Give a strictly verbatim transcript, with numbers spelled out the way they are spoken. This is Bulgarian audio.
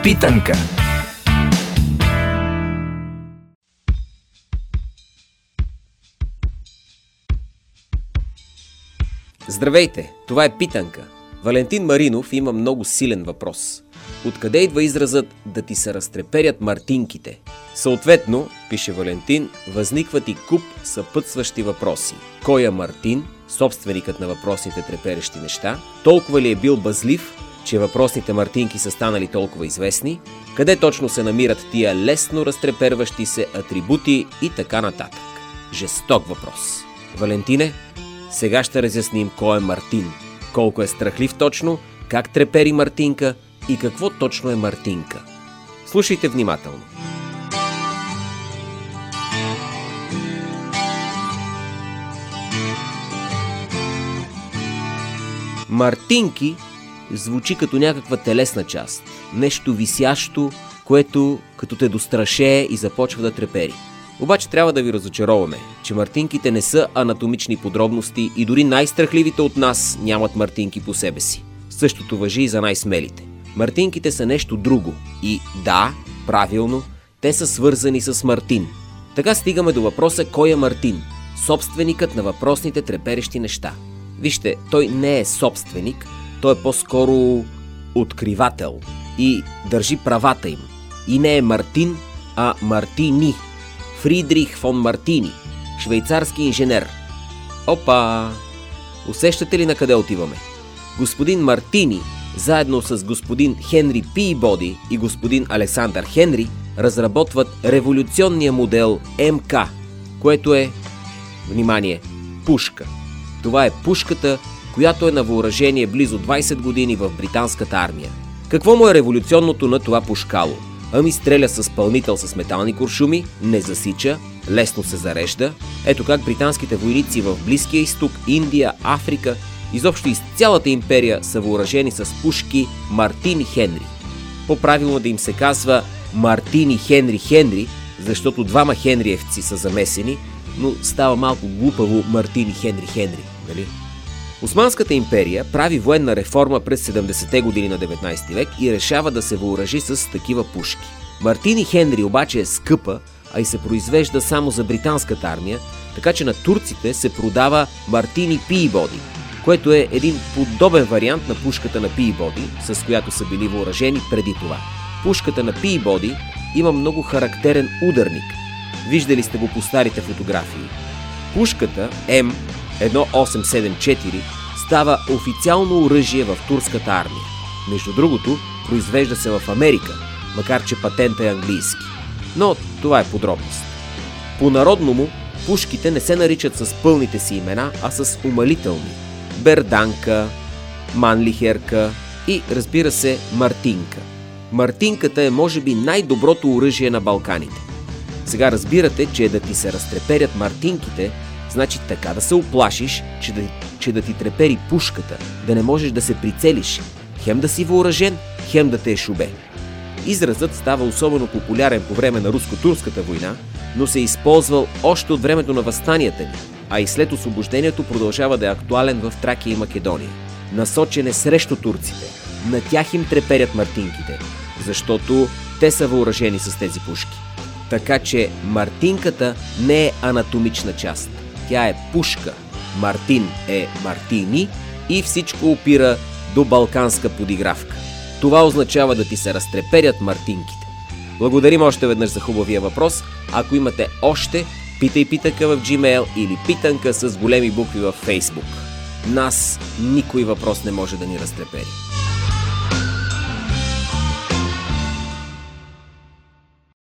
Питанка. Здравейте, това е Питанка. Валентин Маринов има много силен въпрос. Откъде идва изразът да ти се разтреперят мартинките? Съответно, пише Валентин, възникват и куп съпътстващи въпроси. Кой е Мартин, собственикът на въпросните треперещи неща? Толкова ли е бил бъзлив, че въпросните мартинки са станали толкова известни? Къде точно се намират тия лесно разтреперващи се атрибути и така нататък? Жесток въпрос. Валентине, сега ще разясним кой е Мартин, колко е страхлив точно, как трепери Мартинка и какво точно е Мартинка. Слушайте внимателно. Мартинки звучи като някаква телесна част, нещо висящо, което като те дострашее и започва да трепери. Обаче трябва да ви разочароваме, че мартинките не са анатомични подробности и дори най-страхливите от нас нямат мартинки по себе си. Същото важи и за най-смелите. Мартинките са нещо друго и да, правилно, те са свързани с Мартин. Така стигаме до въпроса кой е Мартин, собственикът на въпросните треперещи неща. Вижте, той не е собственик, той е по-скоро откривател и държи правата им. И не е Мартин, а Мартини. Фридрих фон Мартини, швейцарски инженер. Опа! Усещате ли на къде отиваме? Господин Мартини, заедно с господин Хенри Пийбоди и господин Александър Хенри, разработват революционния модел Ем Ка, което е, внимание, пушка. Това е пушката, която е на въоръжение близо двайсет години в британската армия. Какво му е революционното на това пушкало? Ами стреля с пълнител с метални куршуми, не засича, лесно се зарежда. Ето как британските войници в Близкия изток, Индия, Африка, изобщо из цялата империя са въоръжени с пушки Мартини Хенри. По-правилно да им се казва Мартини Хенри Хенри, защото двама Хенриевци са замесени, но става малко глупаво Мартини Хенри Хенри, нали? Османската империя прави военна реформа през седемдесетте години на деветнайсети век и решава да се въоръжи с такива пушки. Мартини Хенри обаче е скъпа, а и се произвежда само за британската армия, така че на турците се продава Мартини Пийбоди, което е един подобен вариант на пушката на Пийбоди, с която са били въоръжени преди това. Пушката на Пийбоди има много характерен ударник. Виждали сте го по старите фотографии. Пушката М едно осем седем четири става официално оръжие в турската армия. Между другото, произвежда се в Америка, макар че патентът е английски. Но това е подробност. По-народному, пушките не се наричат с пълните си имена, а с умалителни. Берданка, Манлихерка и, разбира се, Мартинка. Мартинката е може би най-доброто оръжие на Балканите. Сега разбирате, че да ти се разтреперят мартинките, значи така да се оплашиш, че да, че да ти трепери пушката, да не можеш да се прицелиш, хем да си въоръжен, хем да те е шубе. Изразът става особено популярен по време на руско-турската война, но се е използвал още от времето на въстанията ни, а и след освобождението продължава да е актуален в Тракия и Македония. Насочен е срещу турците. На тях им треперят мартинките, защото те са въоръжени с тези пушки. Така че мартинката не е анатомична част. Тя е пушка. Мартин е Мартини и всичко опира до балканска подигравка. Това означава да ти се разтреперят мартинките. Благодарим още веднъж за хубавия въпрос. Ако имате още, питай питанка в Gmail или питанка с големи букви в Facebook. Нас никой въпрос не може да ни разтрепери.